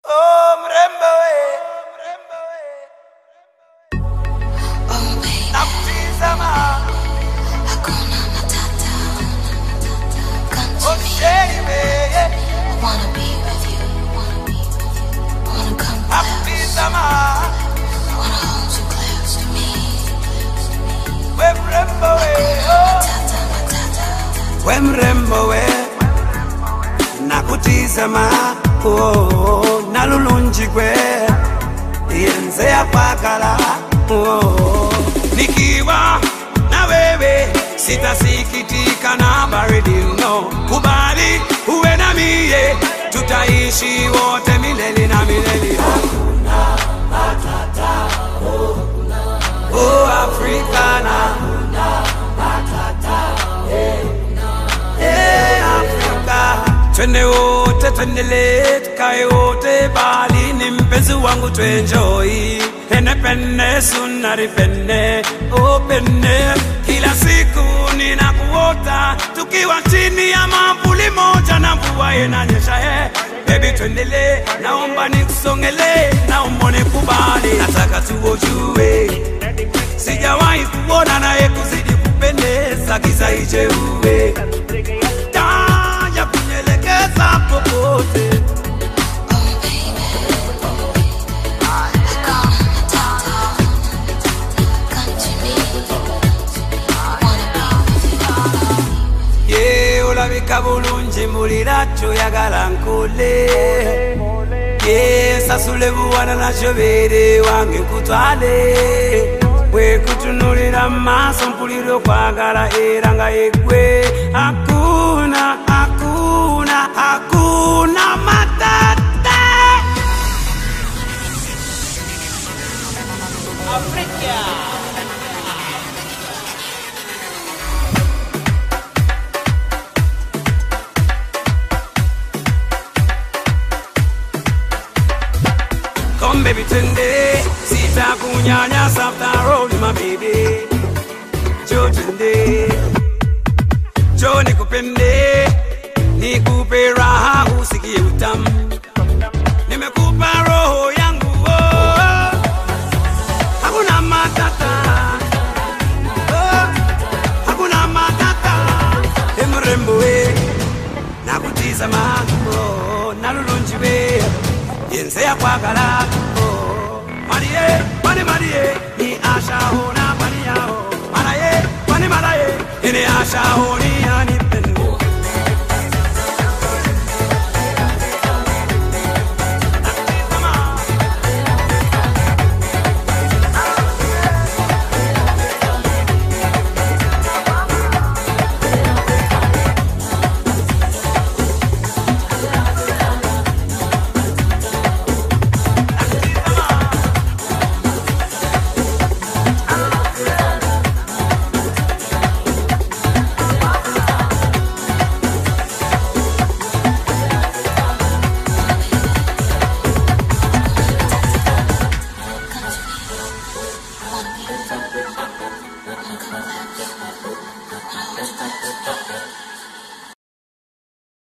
Oh, mrembo we. Oh baby, Nakutizama. hakuna matata. Come to Oh, me, shame. I wanna be with you. Wanna come close, Nakutizama. wanna hold you close to me. We mrembo we. Matata, matata. We mrembo we. Nakutizama. Oh, nalulunji kwe. Yenze ya pakala. Oh, nikiwa na wewe sitasikitika na baridi no. Kubali uwe na mie, tutaishi wote milele na milele. Hakuna matata. Oh, Africana. Hakuna matata. Hey, Africa. Twende wote, twendele, tukae wote Bali ni mpenzi wangu tuenjoy. Pene pene, sunari pene, oh pene. Kila siku ninakuota, tukiwa chini ya mavuli moja na mvua inanyesha. Baby twendele, naomba nikusongele, naomba nikubali. Nataka tuojue, sijawahi kuona naye kuzidi kupendeza. Giza ije uwe ya kunyelekeza popote. Oh baby, hakuna matata. Come to me, wanna be with you. Ye olabika bulungi mbuliracho yagala nkole. Ye sasule buwana nakyo beere wange nkutwale. Bwe kutunulira maaso mpulira okwagala era nga yegwe. Hakuna, hakuna, hakuna matata. Afrika. Come baby twende, sitakunyanyasa after all my baby. Jo twende, jo nikupende, nikupe raha usikie utamu. Nimekupa roho yangu oh. Hakuna matata. Oh, hakuna matata. Mrembo we, nakutizama oh, nalulunji we. Yenze ya kwagala oh. Marie, Marie, ni asha hona pani yao. Maraye, Maraye, ni asha honi yani.